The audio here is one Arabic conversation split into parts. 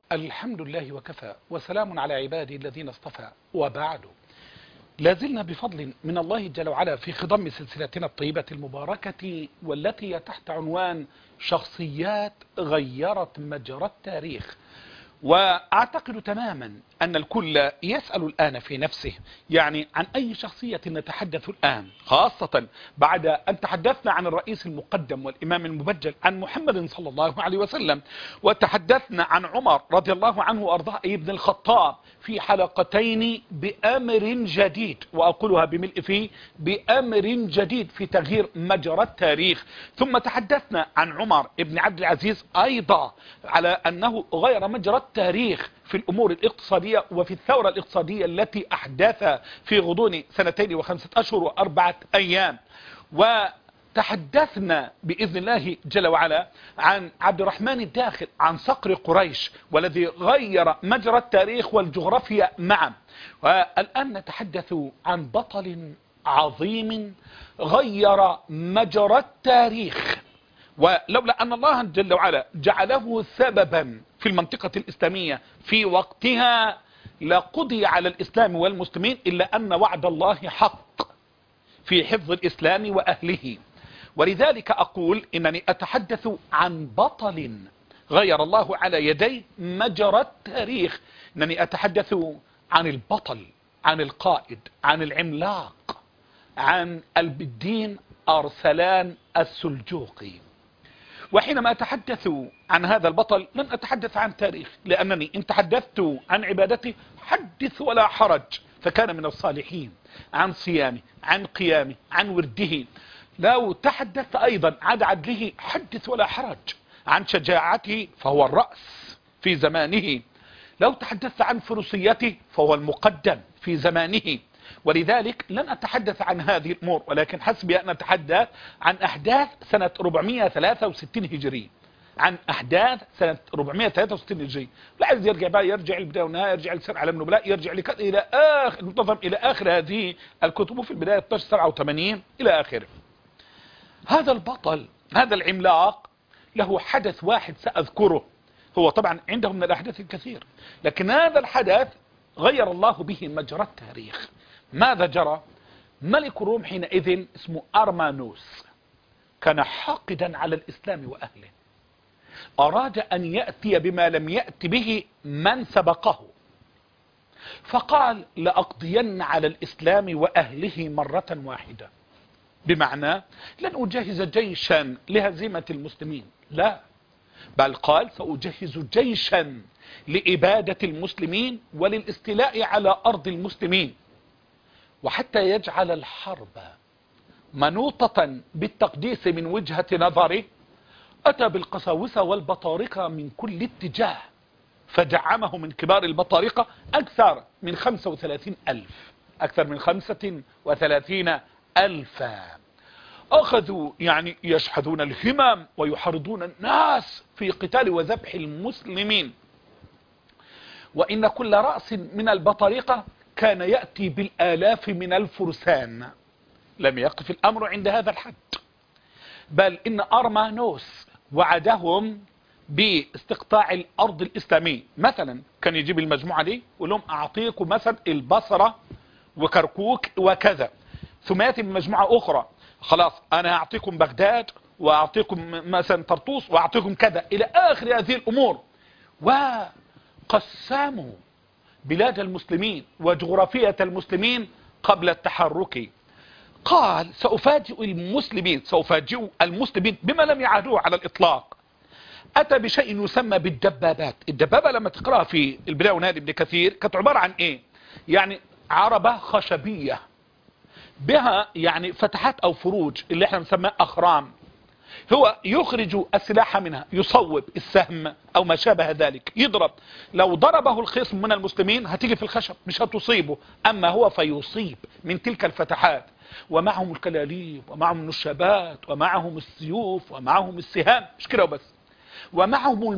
الحمد لله وكفى وسلام على عبادي الذين اصطفى وبعد. لازلنا بفضل من الله جل وعلا في خضم سلسلتنا الطيبة المباركة والتي تحت عنوان شخصيات غيرت مجرى التاريخ. وأعتقد تماما أن الكل يسأل الآن في نفسه يعني عن أي شخصية نتحدث الآن، خاصة بعد أن تحدثنا عن الرئيس المقدم والإمام المبجل عن محمد صلى الله عليه وسلم، وتحدثنا عن عمر رضي الله عنه وأرضاه ابن الخطاب في حلقتين بأمر جديد، وأقولها بملء فيه بأمر جديد في تغيير مجرى التاريخ. ثم تحدثنا عن عمر ابن عبد العزيز أيضا على أنه غير مجرى التاريخ في الأمور الاقتصادية وفي الثورة الاقتصادية التي أحدثها في غضون 2 و5 أشهر و4 أيام. وتحدثنا بإذن الله جل وعلا عن عبد الرحمن الداخل، عن صقر قريش والذي غير مجرى التاريخ والجغرافيا معا. والآن نتحدث عن بطل عظيم غير مجرى التاريخ، ولولا أن الله جل وعلا جعله سببا في المنطقة الإسلامية في وقتها لقضي على الإسلام والمسلمين، إلا أن وعد الله حق في حفظ الإسلام وأهله. ولذلك أقول إنني أتحدث عن بطل غير الله على يديه مجرى التاريخ، إنني أتحدث عن البطل، عن القائد، عن العملاق، عن الدين أرسلان السلجوقي. وحينما أتحدث عن هذا البطل لن أتحدث عن تاريخ، لأنني إن تحدثت عن عبادته حدث ولا حرج، فكان من الصالحين، عن صيامه، عن قيامه، عن ورده. لو تحدثت أيضا عن عدله حدث ولا حرج، عن شجاعته فهو الرأس في زمانه، لو تحدثت عن فروسيته فهو المقدم في زمانه. ولذلك لن أتحدث عن هذه الأمور، ولكن حسبي أن أتحدث عن أحداث سنة 463 هجري، عن أحداث سنة 463 هجري. لا عايز يرجع بقى، يرجع البداية والنهاية، يرجع لسير علم النبلاء، يرجع إلى آخر منتظم إلى آخر هذه الكتب في البداية 1287 إلى آخره. هذا البطل، هذا العملاق له حدث واحد سأذكره، هو طبعا عندهم من الأحداث الكثير، لكن هذا الحدث غير الله به مجرى التاريخ. ماذا جرى؟ ملك الروم حينئذ اسمه أرمانوس كان حاقدا على الإسلام وأهله، أراد أن يأتي بما لم يأت به من سبقه، فقال لأقضين على الإسلام وأهله مرة واحدة. بمعنى لن أجهز جيشا لهزيمة المسلمين، لا، بل قال سأجهز جيشا لإبادة المسلمين وللاستيلاء على أرض المسلمين، وحتى يجعل الحرب منوطة بالتقديس من وجهة نظره أتى بالقساوسة والبطارقة من كل اتجاه، فدعمه من كبار البطارقة أكثر من 35,000، أكثر من 35,000. أخذوا يعني يشحذون الهمم ويحرضون الناس في قتال وذبح المسلمين، وإن كل رأس من البطارقة كان يأتي بالآلاف من الفرسان. لم يقف الأمر عند هذا الحد، بل إن أرمانوس وعدهم باستقطاع الأرض الإسلامية. مثلا كان يجيب المجموعة دي يقول لهم أعطيكم مثلا البصرة وكركوك وكذا، ثم يأتي بمجموعة أخرى خلاص أنا أعطيكم بغداد وأعطيكم مثلا طرطوس وأعطيكم كذا إلى آخر هذه الأمور. وقسموا بلاد المسلمين وجغرافية المسلمين قبل التحرك. قال سأفاجئ المسلمين بما لم يعهدوه على الإطلاق. أتى بشيء يسمى بالدبابات. الدبابة لما تقرأها في البداية والنهاية ابن كثير كانت عبارة عن إيه؟ يعني عربة خشبية بها يعني فتحات أو فروج اللي احنا نسميها أخرام، هو يخرج السلاح منها، يصوب السهم أو ما شابه ذلك، يضرب. لو ضربه الخصم من المسلمين هتيجي في الخشب مش هتصيبه، أما هو فيصيب من تلك الفتحات. ومعهم الكلاليب ومعهم النشابات ومعهم السيوف ومعهم السهام، مش كده وبس، ومعهم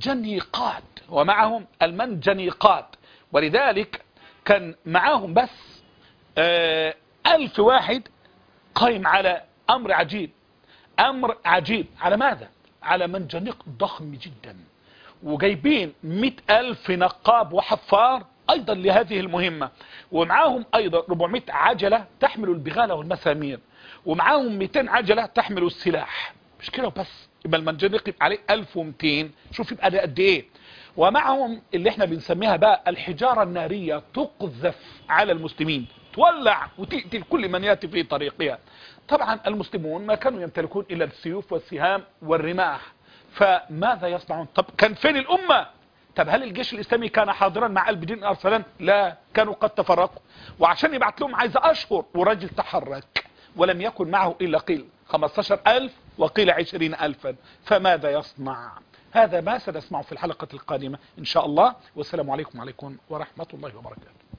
المنجنيقات. ولذلك كان معاهم بس 1000 واحد قائم على أمر عجيب. على ماذا؟ على منجنيق ضخم جدا، وجايبين 100,000 نقاب وحفار أيضا لهذه المهمة، ومعاهم أيضا 400 عجلة تحمل البغالة والمسامير، ومعاهم 200 عجلة تحمل السلاح. مش كده بس، يبقى المنجنيق يبقى عليه 1200. شوف يبقى ده قد ايه. ومعهم اللي احنا بنسميها بقى الحجارة النارية، تقذف على المسلمين، تولع وتقتل كل من يأتي في طريقها. طبعا المسلمون ما كانوا يمتلكون إلا السيوف والسهام والرماح، فماذا يصنعون؟ طب كان فين الأمة؟ طب هل الجيش الإسلامي كان حاضرا مع البدين أرسلان؟ لا، كانوا قد تفرقوا، وعشان يبعت لهم عايز أشهر، ورجل تحرك ولم يكن معه إلا قيل 15,000 وقيل 20,000. فماذا يصنع؟ هذا ما سنسمعه في الحلقة القادمة إن شاء الله. والسلام عليكم ورحمة الله وبركاته.